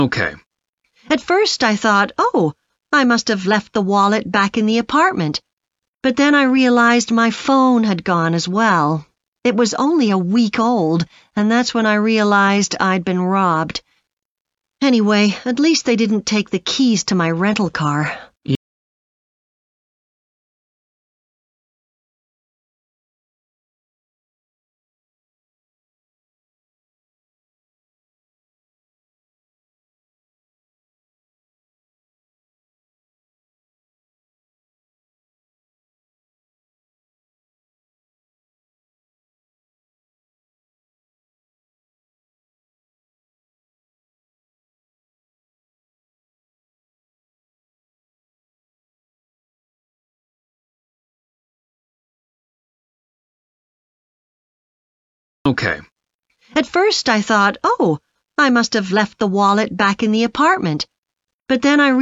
Okay. At first I thought, oh, I must have left the wallet back in the apartment. But then I realized my phone had gone as well. It was only a week old, and that's when I realized I'd been robbed. Anyway, at least they didn't take the keys to my rental car. Okay. At first I thought, oh, I must have left the wallet back in the apartment. But then I